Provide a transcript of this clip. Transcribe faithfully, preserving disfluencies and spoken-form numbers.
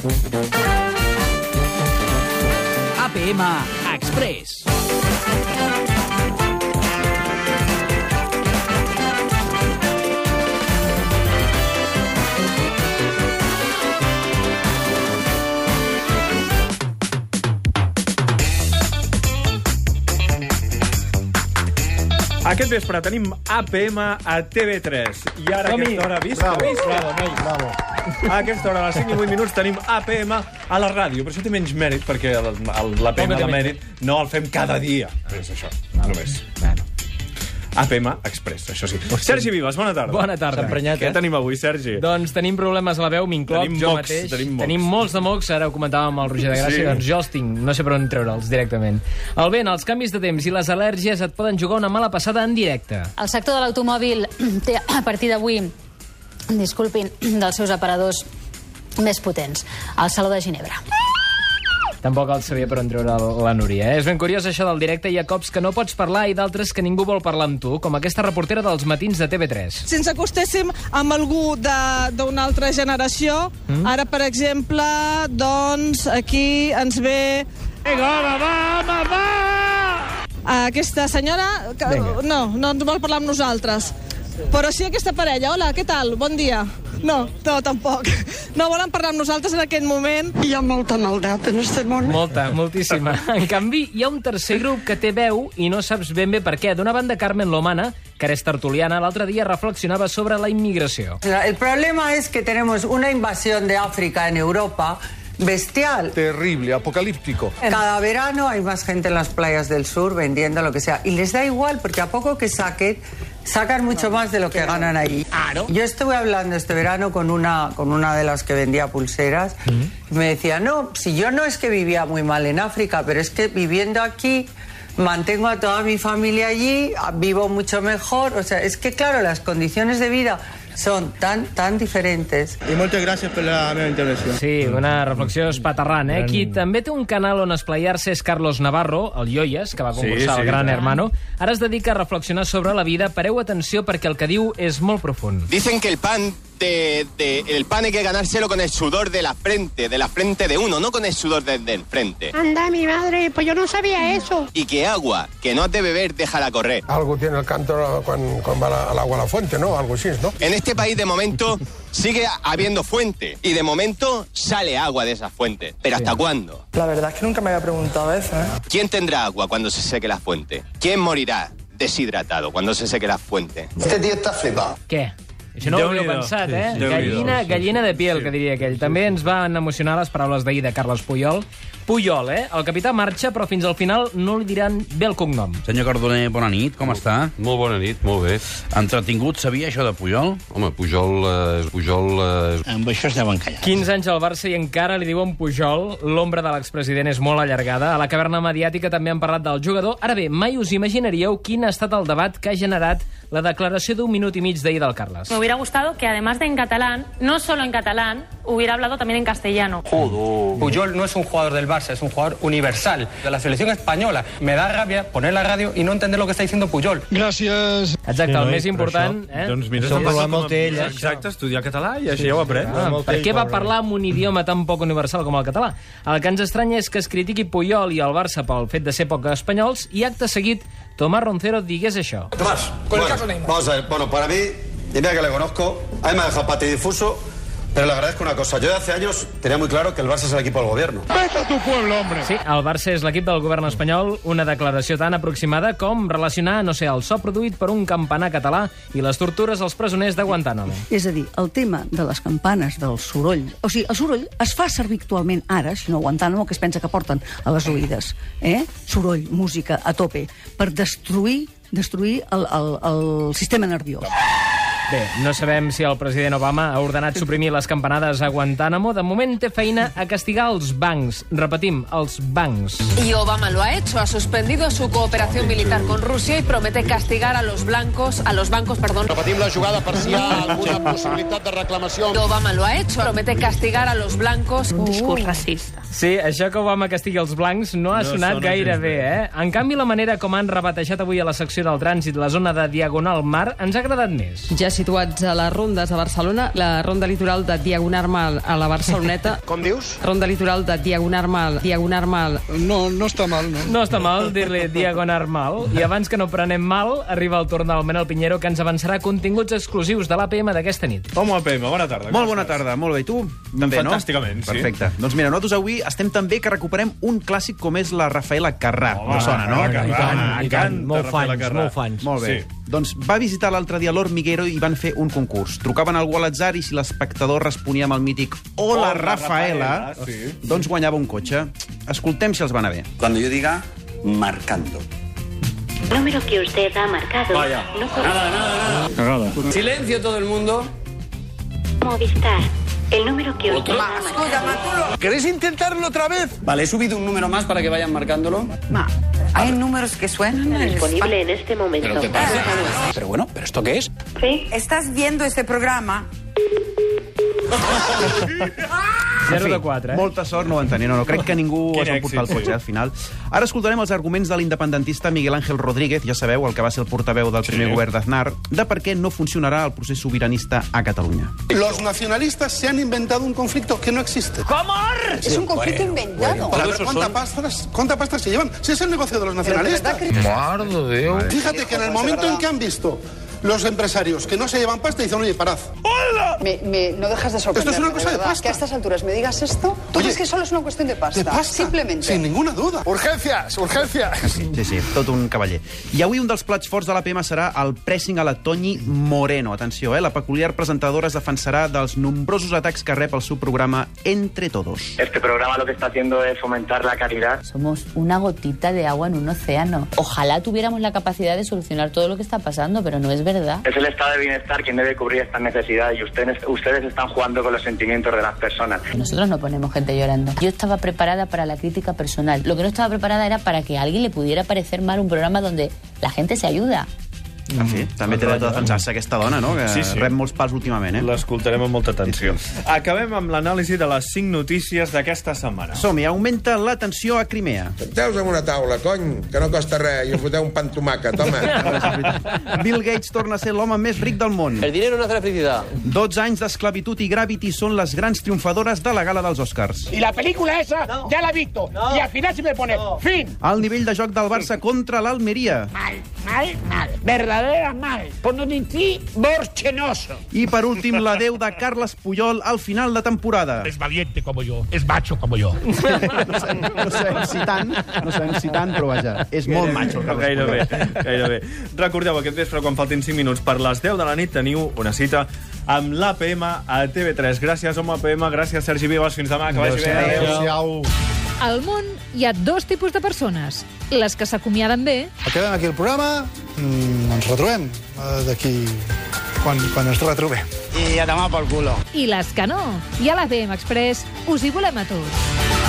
A P M Express. Aquest vespre tenim A P M a T V tres. I ara a aquesta hora... Vist? Bravo, Vist? bravo, noi, bravo. A aquesta hora, a les cinc i vuit minuts, tenim A P M a la ràdio. Però això té menys mèrit, perquè el- el- l'A P M de mèrit no el fem cada dia. És això, només. Bueno. A P M Express, això sí. Sergi Vives, bona tarda. Bona tarda. S'ha emprenyat, Què eh? tenim avui, Sergi? Doncs tenim problemes a la veu, m'incloc, Tenim jo mocs, mateix. tenim mocs. Tenim molts de mocs, ara ho comentàvem amb el Roger de Gràcia, Sí. doncs jo els tinc, no sé per on treure'ls directament. El vent, els canvis de temps i les al·lèrgies et poden jugar una mala passada en directe. El sector de l'automòbil té, a partir d'avui, disculpin, dels seus aparadors més potents, al Saló de Ginebra. Tampoc el sabia per on treure la Núria. Eh? És ben curiós això del directe. Hi ha cops que no pots parlar i d'altres que ningú vol parlar amb tu, com aquesta reportera dels matins de T V tres. Si ens acostéssim amb algú de- d'una altra generació, mm? ara, per exemple, doncs, aquí ens ve... Vinga, va, va, va, va! Aquesta senyora... Que, Vinga. no, no ens vol parlar amb nosaltres. Però sí aquesta parella. Hola, què tal? Bon dia. No, no, tampoc. No volen parlar amb nosaltres en aquest moment. Hi ha molta maldat en este món. Molta, moltíssima. En canvi, hi ha un tercer grup que té veu i no saps ben bé per què. D'una banda, Carmen Lomana, que és tertuliana, l'altre dia reflexionava sobre la immigració. El problema es que tenemos una invasión de África en Europa bestial. Terrible, apocalíptico. Cada verano hay más gente en las playas del sur vendiendo lo que sea. Y les da igual, porque a poco que saquen, sacan mucho más de lo que ganan allí. Yo estuve hablando este verano con una, con una de las que vendía pulseras. Y me decía, no, si yo no es que vivía muy mal en África, pero es que viviendo aquí mantengo a toda mi familia allí, vivo mucho mejor. O sea, es que claro, las condiciones de vida són tan, tan diferents. I moltes gràcies per la meva intervenció. Sí, una reflexió espaterrant, eh? Qui també té un canal on esplayar-se és Carlos Navarro, el Yoyes, que va concursar Sí, sí, al Gran clar. Hermano. Ara es dedica a reflexionar sobre la vida. Pareu atenció perquè el que diu és molt profund. Dicen que el pan de, de- el pan hay que ganárselo con el sudor de la frente, de la frente de uno, no con el sudor de- del frente. Anda, mi madre, pues yo no sabía eso. Y que agua que no has de beber, déjala correr. Algo tiene el canto cuando, cuando va la- al agua a la fuente, ¿no? Algo así, ¿no? En este país de momento sigue habiendo fuente y de momento sale agua de esas fuentes. ¿Pero hasta cuándo? La verdad es que nunca me había preguntado eso, ¿eh? ¿Quién tendrá agua cuando se seque la fuente? ¿Quién morirá deshidratado cuando se seque la fuente? Este tío está flipado. Què? Això no ho havíeu Déu-n'hi-do. pensat, Sí, eh? sí. Gallina, Déu-n'hi-do, sí, gallina sí. de piel, Sí. que diria aquell. També ens van emocionar les paraules d'ahir de Carlos Puyol. Puyol, eh? El capità marxa, però fins al final no li diran bé el cognom. Senyor Cardoner, bona nit, com està? Molt bona nit, molt bé. Entretingut, sabia això de Puyol? Home, Pujol, eh, Pujol eh, Amb això es deuen callar. quinze anys al Barça i encara li diuen Pujol. L'ombra de l'expresident és molt allargada. A la caverna mediàtica també han parlat del jugador. Ara bé, mai us imaginaríeu quin ha estat el debat que ha generat la declaració d'un minut i mig d'ahir del Carles. Me hubiera gustado que, además de en catalán, no solo en catalán, hubiera hablado también en castellano. Puyol no es un jugador del Barça, es un jugador universal de la selección española. Me da rabia poner la radio y no entender lo que está diciendo Puyol. Gràcies. Exacte, Sí, el no, més però important... això, Eh? Doncs mira, Això se'n ho parla parla com molt a- ell, eh? Exacte, estudiar català i així ja ho ha après. Ah, per què va parlar amb un idioma tan poc universal com el català? El que ens estranya és que es critiqui Puyol i el Barça pel fet de ser poc espanyols i acte seguit Tomás Roncero digués això. Tomás, bueno, vamos a ver. Bueno, para mí, y mira que le conozco, a mí me ha dejado patidifuso, pero le agradezco una cosa. Yo de hace años tenía muy claro que el Barça es el equipo del gobierno. Sí, el Barça és l'equip del govern espanyol, una declaració tan aproximada com relacionar, no sé, el so produït per un campanar català i les tortures als presoners de Guantánamo. És a dir, el tema de les campanes, del soroll... O sigui, el soroll es fa servir actualment ara, si no Guantánamo, que es pensa que porten a les oïdes. Eh? Soroll, música, a tope, per destruir destruir el, el, el sistema nerviós. Bé, no sabem si el president Obama ha ordenat suprimir les campanades a Guantánamo. De moment té feina a castigar els bancs. Repetim, els bancs. Y Obama lo ha hecho, ha suspendido su cooperación militar con Rusia y promete castigar a los blancos, a los bancos, perdón. Repetim la jugada per si hi ha alguna possibilitat de reclamació. Obama lo ha hecho, promete castigar a los blancos. Un discurs racista. Sí, això que Obama castigui els blancs no ha No sonat sona gaire gens bé, bé. eh? En canvi, la manera com han rebatejat avui a la secció del trànsit la zona de Diagonal Mar ens ha agradat més. Ya situats a les rondes a Barcelona, la ronda litoral de Diagonal a la Barceloneta. Com dius? Ronda litoral de Diagonal, Diagonal. No, no està mal, no. No està mal dir-li Diagonal. I abans que no prenem mal, arriba el torn del Manel Pinheiro, que ens avançarà continguts exclusius de l'A P M d'aquesta nit. Home, A P M, bona tarda. Molt bona tarda, molt bé. I tu? També, no? Fantàsticament, sí. Perfecte. Doncs mira, nosaltres avui estem també que recuperem un clàssic com és la Rafaela Carrà. Home, no sona, no? I tant, i tant. Molt fans, molt fans. Molt bé. Sí. Doncs va visitar l'altre dia l'Hormiguero i van fer un concurs. Trucaven algú a l'atzar i si l'espectador responia amb el mític Hola, Rafaela, Rafaela sí. doncs guanyava un cotxe. Escoltem si els va anar bé. Cuando yo diga marcando. Número que usted ha marcado. Vaya. No nada, nada, nada. Silencio todo el mundo. Movistar. El número que usted ¿Otro? ha marcado. ¿Queréis intentarlo otra vez? Vale, he subido un número más para que vayan marcándolo. Ma, hay números que suenan en el Disponible en este momento. ¿Pero qué pasa? Pero bueno, ¿pero esto qué es? Sí. Estás viendo este programa. zero de quatre, eh? Molta sort no ho entenia. No, no, crec que ningú Quin es va portar el èxit, cotxe, sí. eh, al final. Ara escoltarem els arguments de l'independentista Miguel Ángel Rodríguez, ja sabeu, el que va ser el portaveu del primer Sí. govern d'Aznar, de per què no funcionarà el procés sobiranista a Catalunya. Los nacionalistas se han inventado un conflicto que no existe. ¿Cómo? Es un conflicto inventado. Para ver cuánta pasta, cuánta pasta se llevan. Si es el negocio de los nacionalistas. Fíjate que en el momento en que han visto los empresarios que no se llevan pasta, dicen, oye, parad. Me, me, no dejas de sorprenderme. Esto es una cosa de verdad. pasta. Que a estas alturas me digas esto, ¿tú Oye, crees que solo es una cuestión de pasta? De pasta. Simplemente. Sin ninguna duda. Urgencias, urgencias. Sí, sí, tot un cavaller. I avui un dels plats forts de l'A P M serà el pressing a la Toñi Moreno. Atenció, eh? La peculiar presentadora es defensarà dels nombrosos atacs que rep el seu programa Entre Todos. Este programa lo que está haciendo es fomentar la caridad. Somos una gotita de agua en un océano. Ojalá tuviéramos la capacidad de solucionar todo lo que está pasando, pero no es verdad. Es el estado de bienestar quien debe cubrir esta necesidad y ustedes, ustedes están jugando con los sentimientos de las personas. Nosotros no ponemos gente llorando. Yo estaba preparada para la crítica personal. Lo que no estaba preparada era para que a alguien le pudiera parecer mal un programa donde la gente se ayuda. En fi, també té dret a defensar-se aquesta dona, no? Que Sí, sí. rep molts pals últimament, eh? L'escoltarem amb molta atenció. Acabem amb l'anàlisi de les cinc notícies d'aquesta setmana. Som-hi, augmenta la tensió a Crimea. Senteu-vos en una taula, cony, que no costa res, i us foteu un pan tomàquet, home. Bill Gates torna a ser l'home més ric del món. El dinero no hace la felicidad. dotze anys d'esclavitud i Gravity són les grans triomfadores de la gala dels Oscars. Y la película esa no. ya la he visto. No. Y al final se me pone no. fin. El nivell de joc del Barça contra l'Almeria. Mal, mal, mal. Verdadera mal. Por no decir borchenoso. I per últim, l'adeu de Carles Puyol al final de temporada. Es valiente como yo, es macho como yo. No sabem, no sabem si tant, no sabem si tant, però vaja, és molt macho el Carles Gairebé, Puyol. gairebé. Recordeu, aquest vespre, quan faltin cinc minuts per les deu de la nit, teniu una cita amb l'A P M a T V tres. Gràcies, home, A P M, gràcies, Sergi Vives, fins demà, que vagi bé. Adéu-siau. Al món hi ha dos tipus de persones. Les que s'acomiaden bé... Acabem aquí el programa, mm, ens retrobem eh, d'aquí quan, quan ens retrobem. I a demà pel culo. I les que no. I a l'A P M Express us hi volem a tots.